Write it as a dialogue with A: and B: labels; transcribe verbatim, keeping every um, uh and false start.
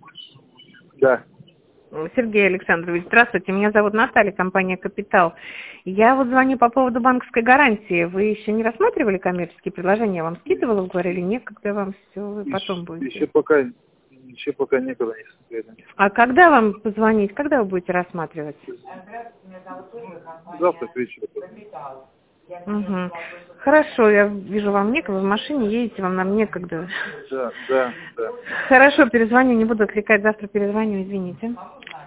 A: Да.
B: Сергей Александрович, здравствуйте. Меня зовут Наталья, компания «Капитал». Я вот звоню по поводу банковской гарантии. Вы еще не рассматривали коммерческие предложения? Я вам скидывала, говорили, некогда вам все, вы потом будете.
A: Еще пока, еще пока некогда не смотрели.
B: А когда вам позвонить? Когда вы будете рассматривать?
A: Завтра к вечеру.
B: Угу. Хорошо, я вижу, вам некогда, в машине едете, вам нам некогда.
A: Да, да, да.
B: Хорошо, перезвоню, не буду отвлекать, завтра перезвоню, извините.